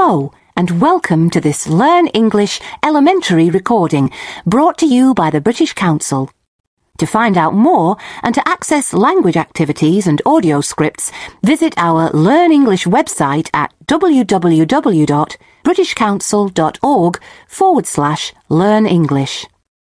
Hello, and welcome to this Learn English elementary recording brought to you by the British Council. To find out more and to access language activities and audio scripts, visit our Learn English website at www.britishcouncil.org/Learn English.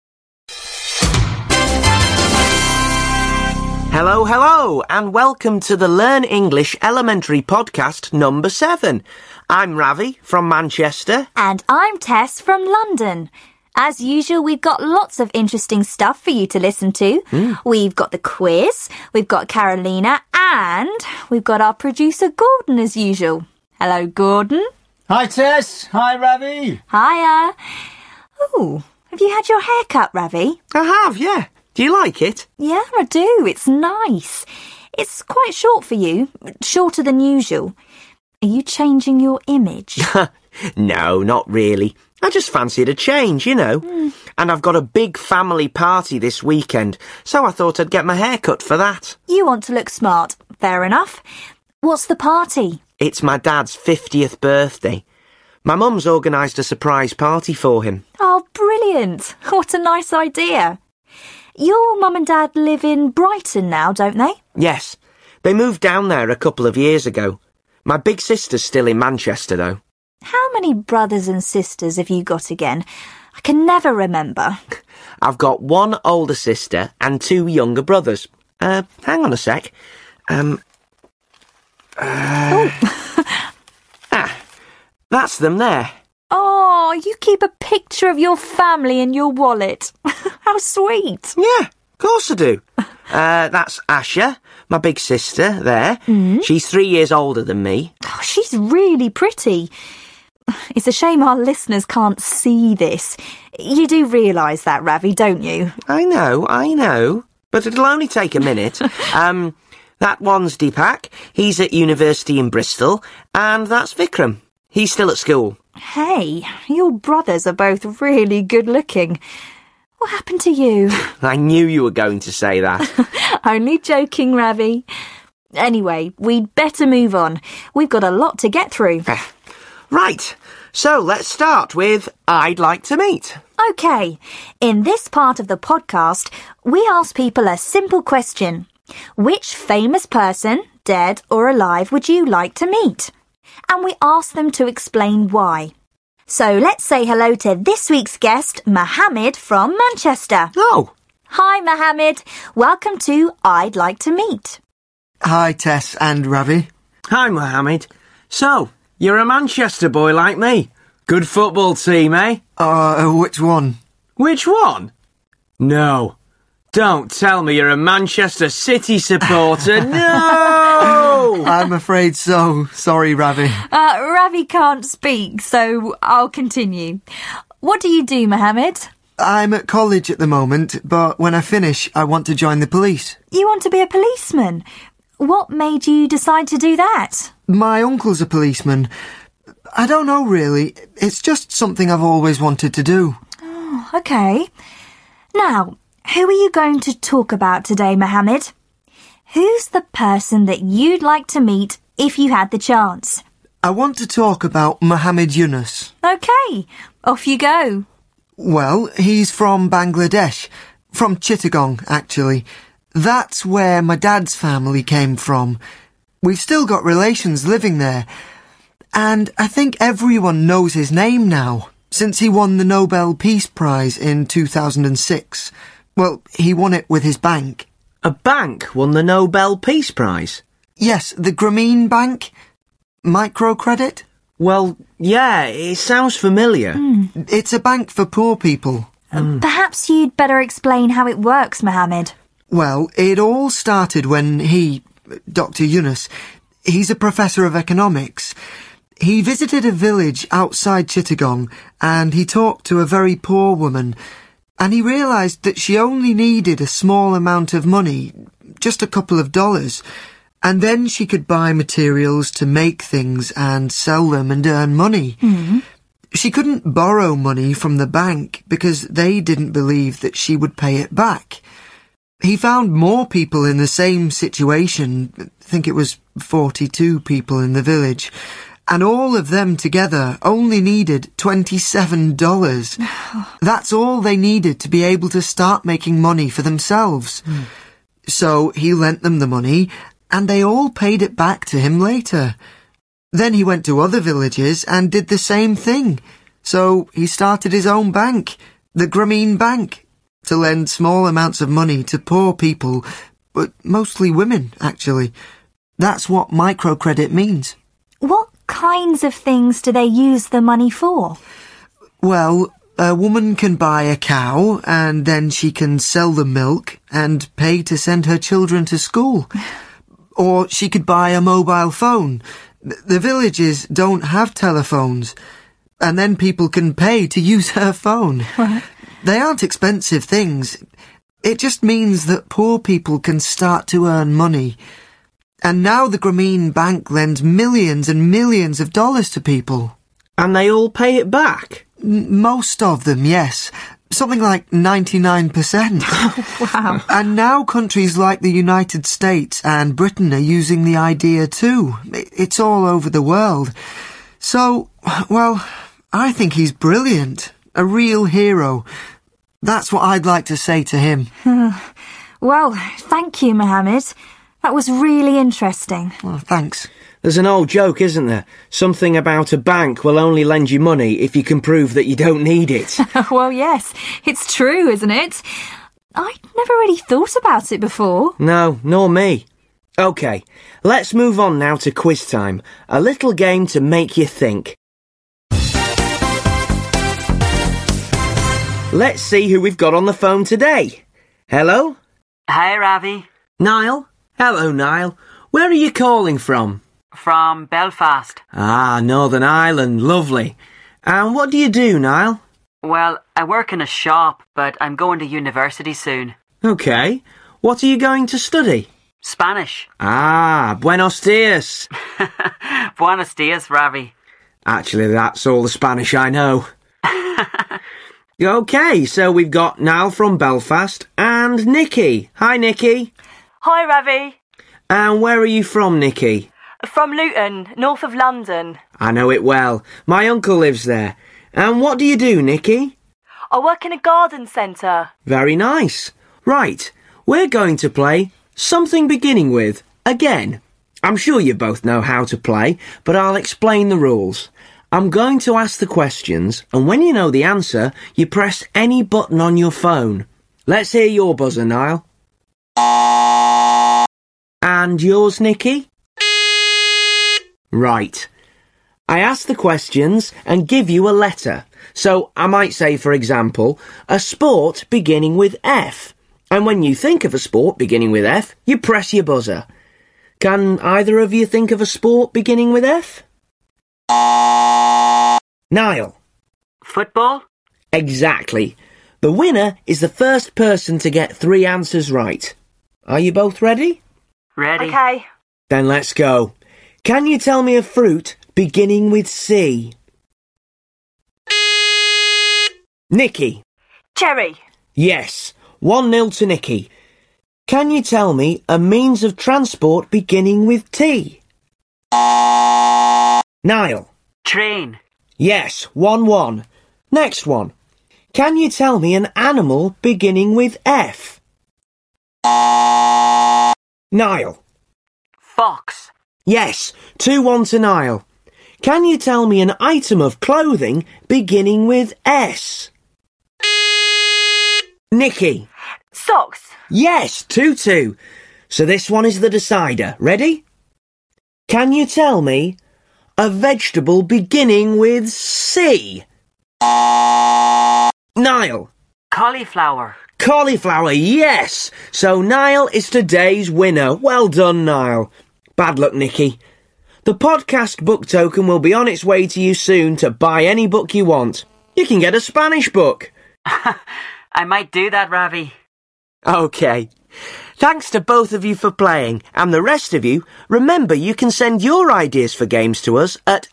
Hello, hello, and welcome to the Learn English Elementary Podcast number 7. I'm Ravi from Manchester. And I'm Tess from London. As usual, we've got lots of interesting stuff for you to listen to. We've got the quiz, we've got Carolina, and we've got our producer Gordon as usual. Hello, Gordon. Hi, Tess. Hi, Ravi. Hiya. Oh, have you had your hair cut, Ravi? I have, yeah. Do you like it? Yeah, I do. It's nice. It's quite short for you, shorter than usual. Are you changing your image? No, not really. I just fancied a change, you know. And I've got a big family party this weekend, so I thought I'd get my hair cut for that. You want to look smart. Fair enough. What's the party? It's my dad's 50th birthday. My mum's organised a surprise party for him. Oh, brilliant. What a nice idea. Your mum and dad live in Brighton now, don't they? Yes, they moved down there a couple of years ago. My big sister's still in Manchester, though. How many brothers and sisters have you got again? I can never remember. I've got one older sister and 2 younger brothers. Hang on a sec. That's them there. Oh, you keep a picture of your family in your wallet. How sweet. Yeah, of course I do. That's Asha, my big sister, there. She's 3 years older than me. Oh, she's really pretty. It's a shame our listeners can't see this. You do realise that, Ravi, don't you? I know. But it'll only take a minute. That one's Deepak. He's at university in Bristol. And that's Vikram. He's still at school. Hey, your brothers are both really good looking. What happened to you? I knew you were going to say that. Only joking, Ravi. Anyway, we'd better move on. We've got a lot to get through. Right, so let's start with I'd like to meet. OK, in this part of the podcast, we ask people a simple question. Which famous person, dead or alive, would you like to meet? And we ask them to explain why. So let's say hello to this week's guest, Mohammed from Manchester. Oh. Hi, Mohammed. Welcome to I'd Like to Meet. Hi, Tess and Ravi. Hi, Mohammed. So, you're a Manchester boy like me. Good football team, eh? Which one? Which one? No. Don't tell me you're a Manchester City supporter. No! I'm afraid so. Sorry, Ravi. Ravi can't speak, so I'll continue. What do you do, Mohammed? I'm at college at the moment, but when I finish, I want to join the police. You want to be a policeman? What made you decide to do that? My uncle's a policeman. I don't know, really. It's just something I've always wanted to do. Oh, OK. Now, who are you going to talk about today, Mohammed? Who's the person that you'd like to meet if you had the chance? I want to talk about Muhammad Yunus. OK, off you go. Well, he's from Bangladesh. From Chittagong, actually. That's where my dad's family came from. We've still got relations living there. And I think everyone knows his name now, since he won the Nobel Peace Prize in 2006. Well, he won it with his bank. A bank won the Nobel Peace Prize? Yes, the Grameen Bank. Microcredit? Well, yeah, it sounds familiar. It's a bank for poor people. Perhaps you'd better explain how it works, Mohammed. Well, it all started when Dr. Yunus, he's a professor of economics. He visited a village outside Chittagong and he talked to a very poor woman. And he realised that she only needed a small amount of money, just a couple of dollars, and then she could buy materials to make things and sell them and earn money. She couldn't borrow money from the bank because they didn't believe that she would pay it back. He found more people in the same situation, I think it was 42 people in the village, And all of them together only needed $27. That's all they needed to be able to start making money for themselves. So he lent them the money, and they all paid it back to him later. Then he went to other villages and did the same thing. So he started his own bank, the Grameen Bank, to lend small amounts of money to poor people, but mostly women, actually. That's what microcredit means. What kinds of things do they use the money for? Well, a woman can buy a cow and then she can sell the milk and pay to send her children to school. Or she could buy a mobile phone. The villages don't have telephones. And then people can pay to use her phone. They aren't expensive things. It just means that poor people can start to earn money. And now the Grameen Bank lends millions and millions of dollars to people. And they all pay it back? Most of them, yes. Something like 99%. Wow. And now countries like the United States and Britain are using the idea too. It's all over the world. So, well, I think he's brilliant. A real hero. That's what I'd like to say to him. Well, thank you, Mohammed. That was really interesting. Well, thanks. There's an old joke, isn't there? Something about a bank will only lend you money if you can prove that you don't need it. Well, yes, it's true, isn't it? I'd never really thought about it before. No, nor me. OK, let's move on now to quiz time. A little game to make you think. Let's see who we've got on the phone today. Hello? Hi, Ravi. Niall? Hello, Niall. Where are you calling from? From Belfast. Ah, Northern Ireland. Lovely. And what do you do, Niall? Well, I work in a shop, but I'm going to university soon. OK. What are you going to study? Spanish. Ah, buenos dias. Buenos dias, Ravi. Actually, that's all the Spanish I know. OK, so we've got Niall from Belfast and Nikki. Hi, Nikki. Hi, Ravi. And where are you from, Nikki? From Luton, north of London. I know it well. My uncle lives there. And what do you do, Nikki? I work in a garden centre. Very nice. Right, we're going to play Something Beginning With again. I'm sure you both know how to play, but I'll explain the rules. I'm going to ask the questions, and when you know the answer, you press any button on your phone. Let's hear your buzzer, Niall. And yours, Nikki? Right. I ask the questions and give you a letter. So I might say, for example, a sport beginning with F. And when you think of a sport beginning with F, you press your buzzer. Can either of you think of a sport beginning with F? Niall? Football? Exactly. The winner is the first person to get 3 answers right. Are you both ready? Ready. Okay. Then let's go. Can you tell me a fruit beginning with C? Nikki? Cherry. Yes. 1-0 to Nikki. Can you tell me a means of transport beginning with T? Niall? Train. Yes. 1-1. Next one. Can you tell me an animal beginning with F? Niall? Fox. Yes. 2-1 to Niall. Can you tell me an item of clothing beginning with S? Nikki? Socks. Yes. 2-2. So this one is the decider. Ready? Can you tell me a vegetable beginning with C? Niall? Cauliflower. Cauliflower, yes! So Niall is today's winner. Well done, Niall. Bad luck, Nikki. The podcast book token will be on its way to you soon to buy any book you want. You can get a Spanish book. I might do that, Ravi. OK. Thanks to both of you for playing, and the rest of you, remember you can send your ideas for games to us at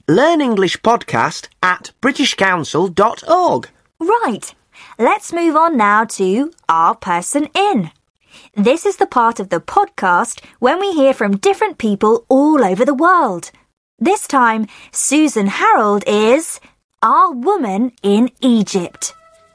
learnenglishpodcast@britishcouncil.org. Right. Let's move on now to Our Person In. This is the part of the podcast when we hear from different people all over the world. This time, Susan Harold is Our Woman in Egypt.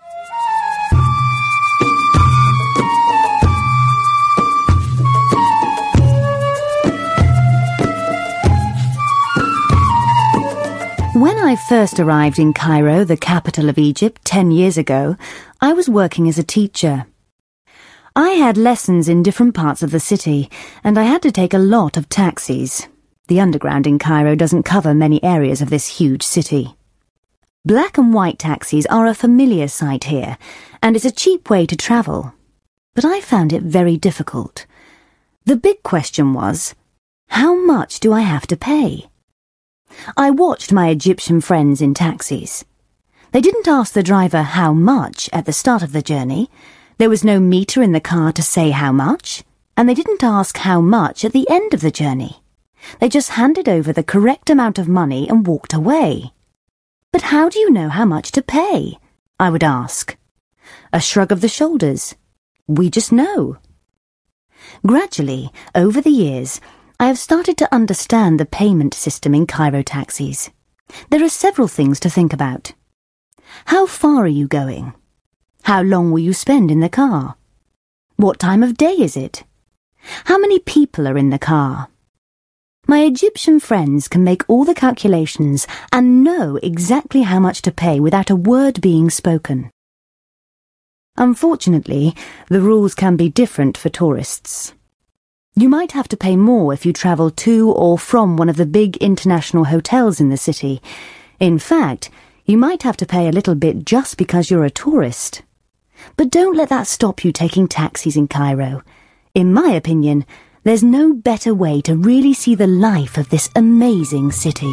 When I first arrived in Cairo, the capital of Egypt, 10 years ago, I was working as a teacher. I had lessons in different parts of the city, and I had to take a lot of taxis. The underground in Cairo doesn't cover many areas of this huge city. Black and white taxis are a familiar sight here, and it's a cheap way to travel. But I found it very difficult. The big question was, how much do I have to pay? I watched my Egyptian friends in taxis. They didn't ask the driver how much at the start of the journey. There was no meter in the car to say how much, and they didn't ask how much at the end of the journey. They just handed over the correct amount of money and walked away. But how do you know how much to pay? I would ask. A shrug of the shoulders. We just know. Gradually, over the years, I have started to understand the payment system in Cairo taxis. There are several things to think about. How far are you going? How long will you spend in the car? What time of day is it? How many people are in the car? My Egyptian friends can make all the calculations and know exactly how much to pay without a word being spoken. Unfortunately, the rules can be different for tourists. You might have to pay more if you travel to or from one of the big international hotels in the city. In fact, you might have to pay a little bit just because you're a tourist. But don't let that stop you taking taxis in Cairo. In my opinion, there's no better way to really see the life of this amazing city.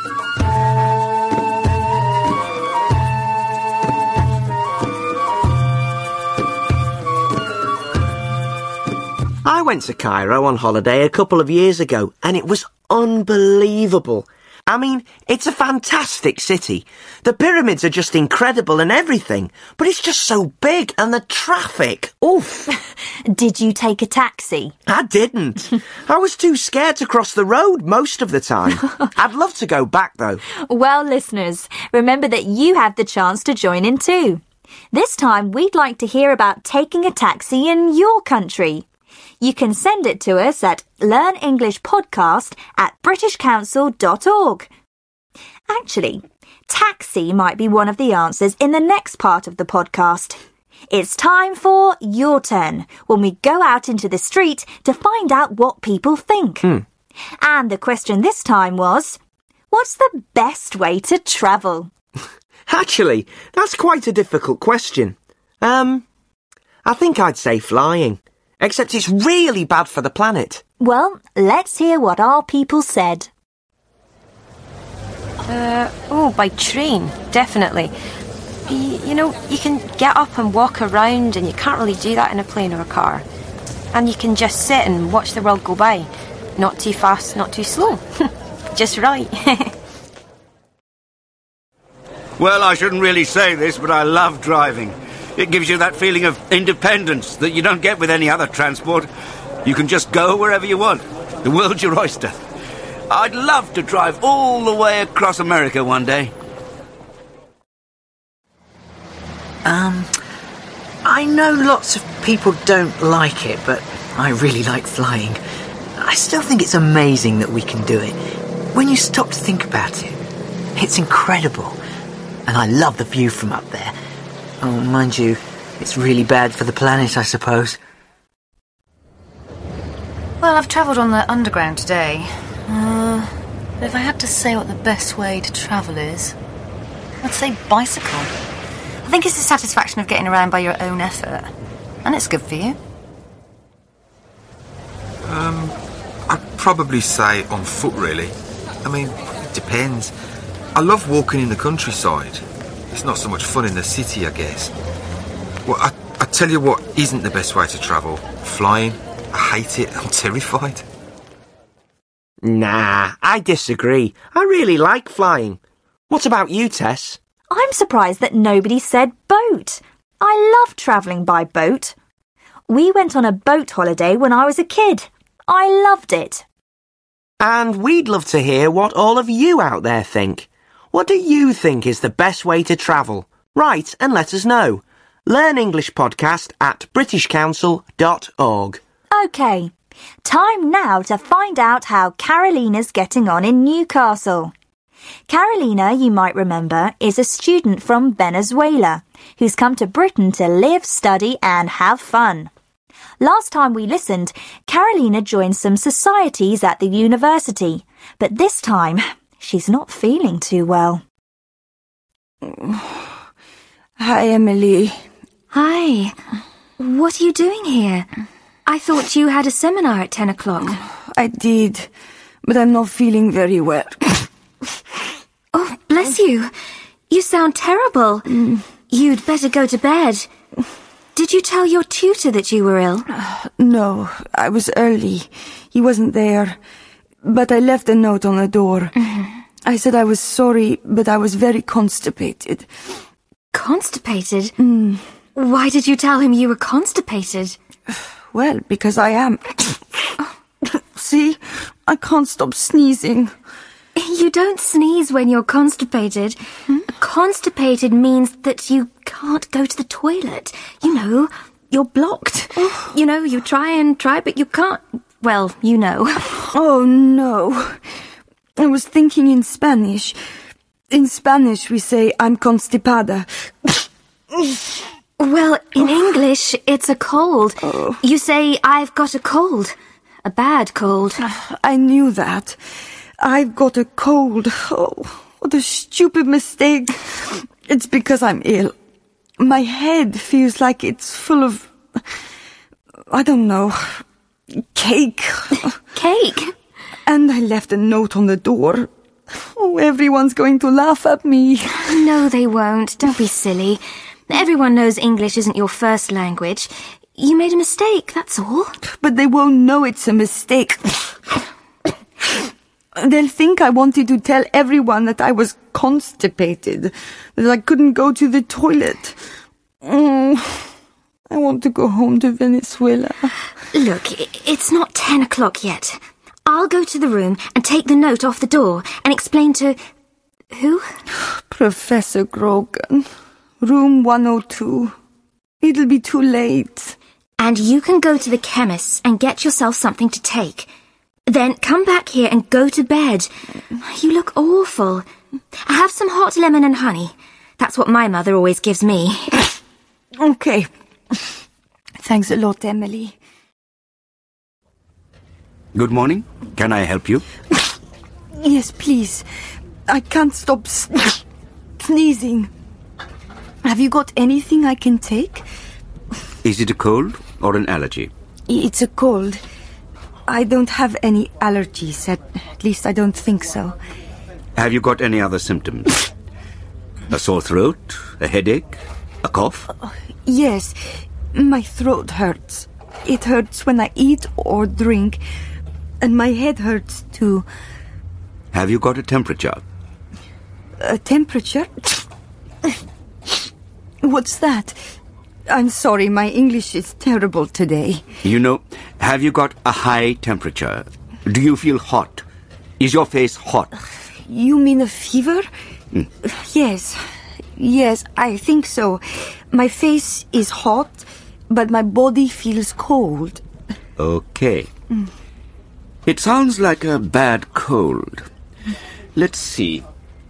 I went to Cairo on holiday a couple of years ago, and it was unbelievable. I mean, it's a fantastic city. The pyramids are just incredible and everything, but it's just so big, and the traffic, oof. Did you take a taxi? I didn't. I was too scared to cross the road most of the time. I'd love to go back, though. Well, listeners, remember that you have the chance to join in too. This time, we'd like to hear about taking a taxi in your country. You can send it to us at learnenglishpodcast@britishcouncil.org. Actually, taxi might be one of the answers in the next part of the podcast. It's time for Your Turn, when we go out into the street to find out what people think. And the question this time was, what's the best way to travel? Actually, that's quite a difficult question. I think I'd say flying. Except it's really bad for the planet. Well, let's hear what our people said. By train, definitely. You know, you can get up and walk around, and you can't really do that in a plane or a car. And you can just sit and watch the world go by. Not too fast, not too slow. Just right. Well, I shouldn't really say this, but I love driving. It gives you that feeling of independence that you don't get with any other transport. You can just go wherever you want. The world's your oyster. I'd love to drive all the way across America one day. I know lots of people don't like it, but I really like flying. I still think it's amazing that we can do it. When you stop to think about it, it's incredible. And I love the view from up there. Oh, mind you, it's really bad for the planet, I suppose. Well, I've travelled on the underground today. But if I had to say what the best way to travel is, I'd say bicycle. I think it's the satisfaction of getting around by your own effort. And it's good for you. I'd probably say on foot, really. I mean, it depends. I love walking in the countryside. It's not so much fun in the city, I guess. Well, I tell you what isn't the best way to travel. Flying. I hate it. I'm terrified. Nah, I disagree. I really like flying. What about you, Tess? I'm surprised that nobody said boat. I love travelling by boat. We went on a boat holiday when I was a kid. I loved it. And we'd love to hear what all of you out there think. What do you think is the best way to travel? Write and let us know. learnenglishpodcast@britishcouncil.org. OK, time now to find out how Carolina's getting on in Newcastle. Carolina, you might remember, is a student from Venezuela who's come to Britain to live, study and have fun. Last time we listened, Carolina joined some societies at the university, but this time she's not feeling too well. Hi, Emily. Hi. What are you doing here? I thought you had a seminar at 10 o'clock. I did, but I'm not feeling very well. Oh, bless you. You sound terrible. You'd better go to bed. Did you tell your tutor that you were ill? No, I was early. He wasn't there. But I left a note on the door. I said I was sorry, but I was very constipated. Constipated? Why did you tell him you were constipated? Well, because I am. See? I can't stop sneezing. You don't sneeze when you're constipated. Constipated means that you can't go to the toilet. You know, you're blocked. You know, you try, but you can't. Well, you know. Oh, no. I was thinking in Spanish. In Spanish, we say, I'm constipada. Well, in English, it's a cold. You say, I've got a cold. A bad cold. I knew that. I've got a cold. Oh, what a stupid mistake. It's because I'm ill. My head feels like it's full of, I don't know, cake. Cake? And I left a note on the door. Oh, everyone's going to laugh at me. No, they won't. Don't be silly. Everyone knows English isn't your first language. You made a mistake, that's all. But they won't know it's a mistake. They'll think I wanted to tell everyone that I was constipated, that I couldn't go to the toilet. I want to go home to Venezuela. Look, it's not 10 o'clock yet. I'll go to the room and take the note off the door and explain to... Who? Professor Grogan. Room 102. It'll be too late. And you can go to the chemist's and get yourself something to take. Then come back here and go to bed. You look awful. Have some hot lemon and honey. That's what my mother always gives me. Okay. Thanks a lot, Emily. Good morning. Can I help you? Yes, please. I can't stop sneezing. Have you got anything I can take? Is it a cold or an allergy? It's a cold. I don't have any allergies, at least I don't think so. Have you got any other symptoms? A sore throat? A headache? A cough? Yes, my throat hurts. It hurts when I eat or drink, and my head hurts too. Have you got a temperature? A temperature? What's that? I'm sorry, my English is terrible today. You know, have you got a high temperature? Do you feel hot? Is your face hot? You mean a fever? Yes, I think so. My face is hot, but my body feels cold. Okay. It sounds like a bad cold. Let's see.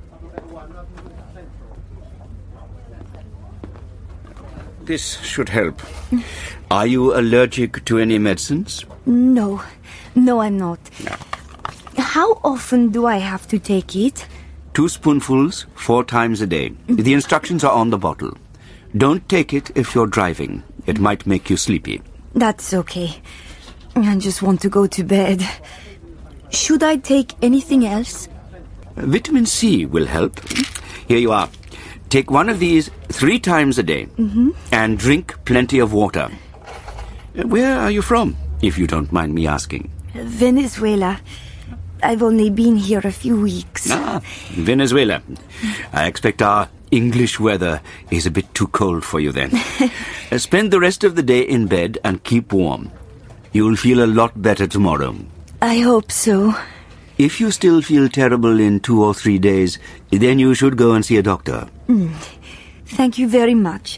This should help. Are you allergic to any medicines? No, I'm not. No. How often do I have to take it? 2 spoonfuls 4 times a day. The instructions are on the bottle. Don't take it if you're driving. It might make you sleepy. That's okay. I just want to go to bed. Should I take anything else? Vitamin C will help. Here you are. Take one of these 3 times a day. And drink plenty of water. Where are you from, if you don't mind me asking? Venezuela. I've only been here a few weeks. Venezuela. I expect our English weather is a bit too cold for you then. Spend the rest of the day in bed and keep warm. You'll feel a lot better tomorrow. I hope so. If you still feel terrible in 2 or 3 days, then you should go and see a doctor. Thank you very much.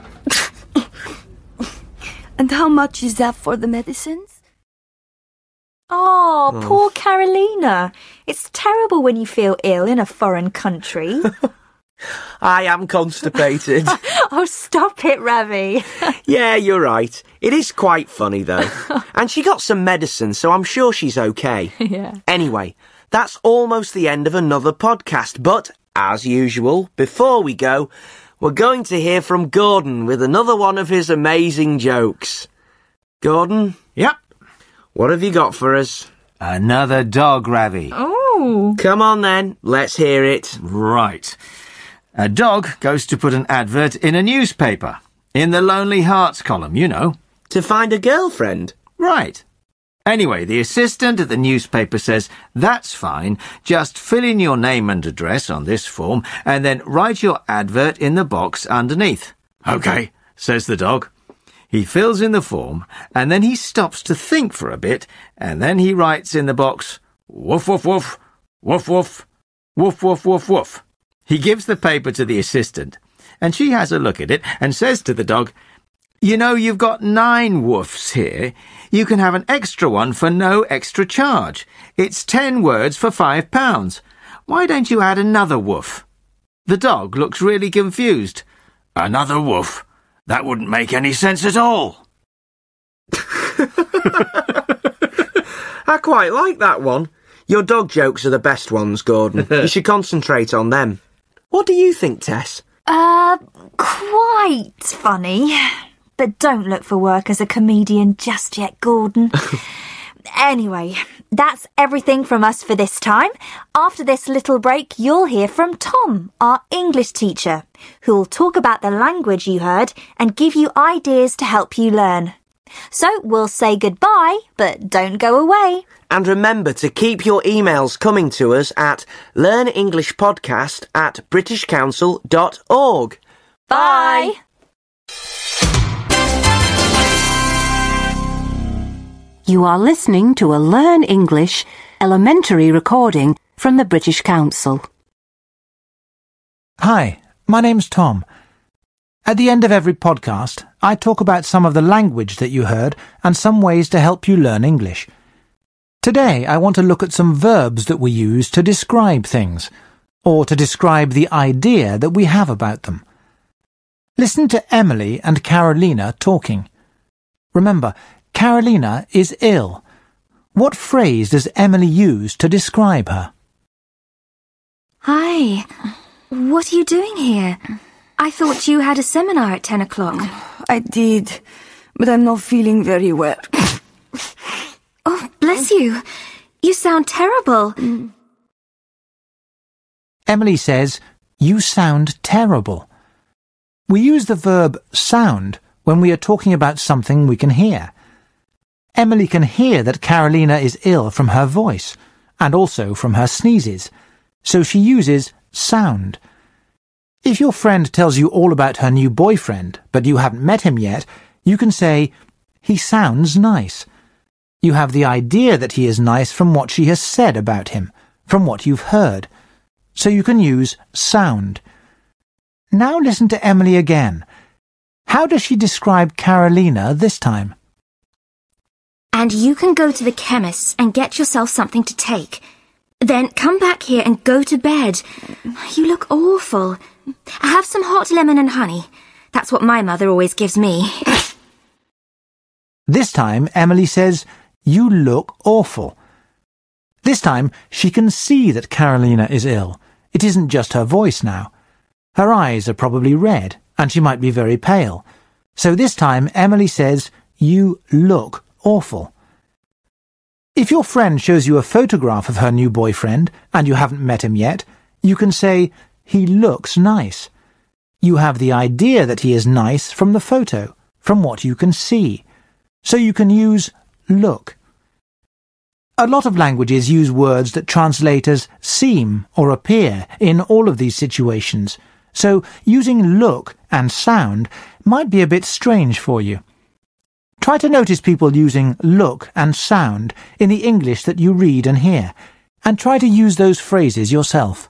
And how much is that for the medicines? Oh, poor Carolina. It's terrible when you feel ill in a foreign country. I am constipated. Oh, stop it, Ravi. Yeah, you're right. It is quite funny, though. And she got some medicine, so I'm sure she's okay. Yeah. Anyway, that's almost the end of another podcast. But, as usual, before we go, we're going to hear from Gordon with another one of his amazing jokes. Gordon? Yep. What have you got for us? Another dog, Ravi. Oh. Come on, then. Let's hear it. Right. A dog goes to put an advert in a newspaper. In the Lonely Hearts column, you know. To find a girlfriend? Right. Anyway, the assistant at the newspaper says, "That's fine. Just fill in your name and address on this form and then write your advert in the box underneath." "OK," says the dog. He fills in the form and then he stops to think for a bit and then he writes in the box, "Woof, woof, woof, woof, woof, woof, woof, woof, woof." He gives the paper to the assistant and she has a look at it and says to the dog, "You know, you've got 9 woofs here. You can have an extra one for no extra charge. It's 10 words for £5. Why don't you add another woof?" The dog looks really confused. "Another woof? That wouldn't make any sense at all." I quite like that one. Your dog jokes are the best ones, Gordon. You should concentrate on them. What do you think, Tess? Quite funny. But don't look for work as a comedian just yet, Gordon. Anyway, that's everything from us for this time. After this little break, you'll hear from Tom, our English teacher, who will talk about the language you heard and give you ideas to help you learn. So we'll say goodbye, but don't go away. And remember to keep your emails coming to us at learnenglishpodcast@britishcouncil.org. Bye! You are listening to a Learn English elementary recording from the British Council. Hi, my name's Tom. At the end of every podcast, I talk about some of the language that you heard and some ways to help you learn English. Today, I want to look at some verbs that we use to describe things, or to describe the idea that we have about them. Listen to Emily and Carolina talking. Remember, Carolina is ill. What phrase does Emily use to describe her? Hi. What are you doing here? I thought you had a seminar at 10 o'clock. I did, but I'm not feeling very well. Oh, bless you. You sound terrible. Emily says, "You sound terrible." We use the verb sound when we are talking about something we can hear. Emily can hear that Carolina is ill from her voice, and also from her sneezes, so she uses sound. If your friend tells you all about her new boyfriend, but you haven't met him yet, you can say, "He sounds nice." You have the idea that he is nice from what she has said about him, from what you've heard. So you can use sound. Now listen to Emily again. How does she describe Carolina this time? And you can go to the chemist's and get yourself something to take. Then come back here and go to bed. You look awful. Have some hot lemon and honey. That's what my mother always gives me. This time, Emily says, "You look awful." This time, she can see that Carolina is ill. It isn't just her voice now. Her eyes are probably red, and she might be very pale. So this time, Emily says, "You look awful." If your friend shows you a photograph of her new boyfriend, and you haven't met him yet, you can say, "He looks nice." You have the idea that he is nice from the photo, from what you can see. So you can use look. A lot of languages use words that translate as seem or appear in all of these situations, so using look and sound might be a bit strange for you. Try to notice people using look and sound in the English that you read and hear, and try to use those phrases yourself.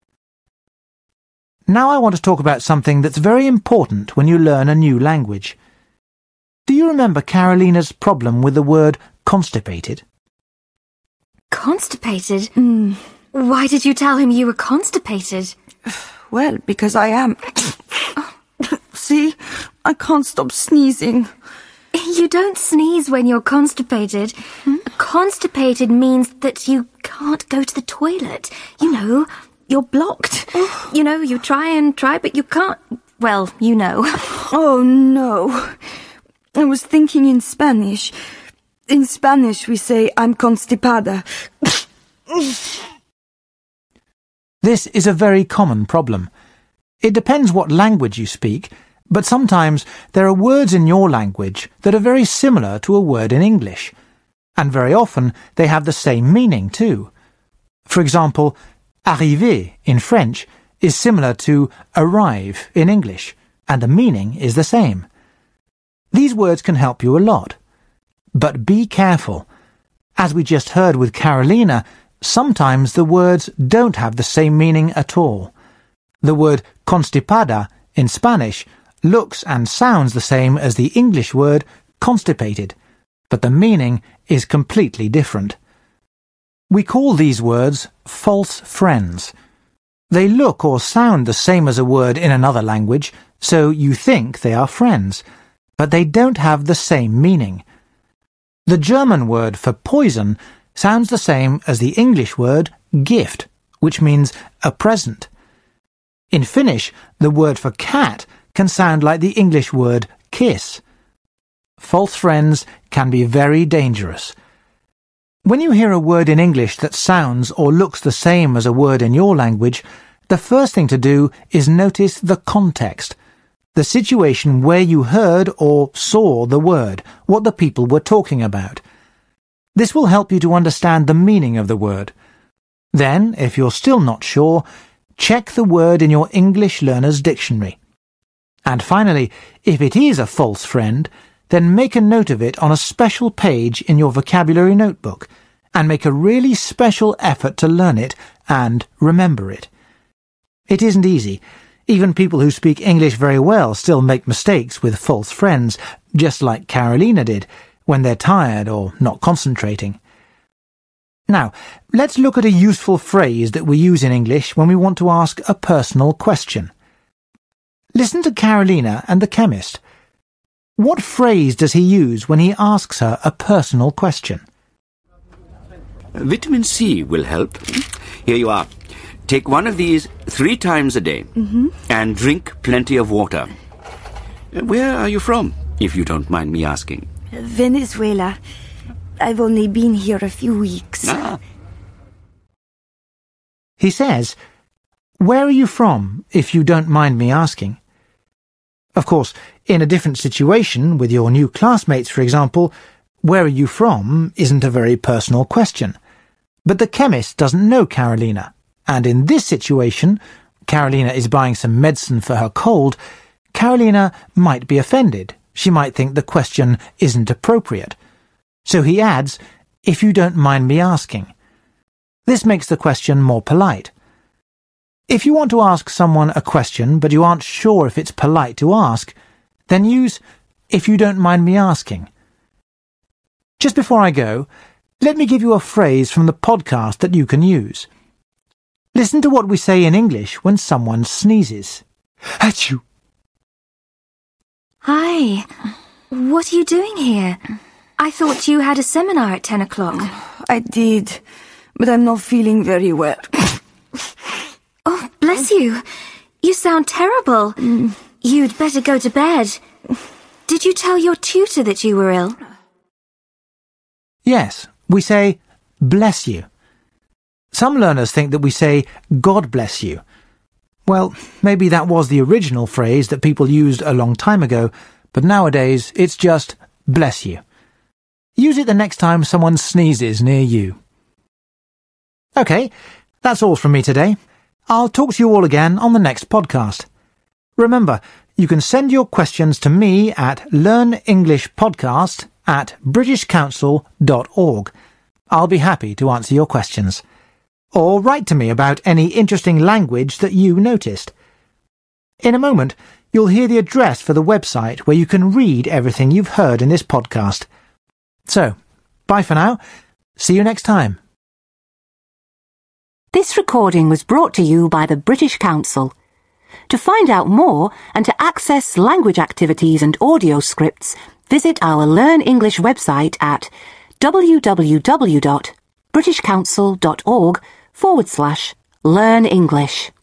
Now I want to talk about something that's very important when you learn a new language. Do you remember Carolina's problem with the word constipated? Constipated? Why did you tell him you were constipated? Well, because I am. See? I can't stop sneezing. You don't sneeze when you're constipated. Constipated means that you can't go to the toilet. You know, you're blocked. You know, you try, but you can't. Well, you know. Oh, no. I was thinking in Spanish. In Spanish, we say, I'm constipada. This is a very common problem. It depends what language you speak, but sometimes there are words in your language that are very similar to a word in English, and very often they have the same meaning too. For example, arriver in French is similar to arrive in English, and the meaning is the same. These words can help you a lot. But be careful. As we just heard with Carolina, sometimes the words don't have the same meaning at all. The word constipada in Spanish looks and sounds the same as the English word constipated, but the meaning is completely different. We call these words false friends. They look or sound the same as a word in another language, so you think they are friends, but they don't have the same meaning. The German word for poison sounds the same as the English word gift, which means a present. In Finnish, the word for cat can sound like the English word kiss. False friends can be very dangerous. When you hear a word in English that sounds or looks the same as a word in your language, the first thing to do is notice the context, the situation where you heard or saw the word, what the people were talking about. This will help you to understand the meaning of the word. Then, if you're still not sure, check the word in your English Learner's Dictionary. And finally, if it is a false friend, then make a note of it on a special page in your vocabulary notebook, and make a really special effort to learn it and remember it. It isn't easy. Even people who speak English very well still make mistakes with false friends, just like Carolina did, when they're tired or not concentrating. Now, let's look at a useful phrase that we use in English when we want to ask a personal question. Listen to Carolina and the chemist. What phrase does he use when he asks her a personal question? Vitamin C will help. Here you are. Take one of these 3 times a day and drink plenty of water. Where are you from, if you don't mind me asking? Venezuela. I've only been here a few weeks. He says, "Where are you from, if you don't mind me asking?" Of course, in a different situation, with your new classmates, for example, "Where are you from?" isn't a very personal question. But the chemist doesn't know Carolina, and in this situation, Carolina is buying some medicine for her cold, Carolina might be offended. She might think the question isn't appropriate. So he adds, "if you don't mind me asking." This makes the question more polite. If you want to ask someone a question but you aren't sure if it's polite to ask, then use "if you don't mind me asking." Just before I go, let me give you a phrase from the podcast that you can use. Listen to what we say in English when someone sneezes. Achoo! Hi. What are you doing here? I thought you had a seminar at 10 o'clock. I did, but I'm not feeling very well. Oh, bless you. You sound terrible. You'd better go to bed. Did you tell your tutor that you were ill? Yes, we say, "bless you." Some learners think that we say, "God bless you." Well, maybe that was the original phrase that people used a long time ago, but nowadays it's just "bless you." Use it the next time someone sneezes near you. Okay, that's all from me today. I'll talk to you all again on the next podcast. Remember, you can send your questions to me at learnenglishpodcast@britishcouncil.org. I'll be happy to answer your questions. or write to me about any interesting language that you noticed. In a moment, you'll hear the address for the website where you can read everything you've heard in this podcast. So, bye for now. See you next time. This recording was brought to you by the British Council. To find out more and to access language activities and audio scripts, visit our Learn English website at www.britishcouncil.org/learn English.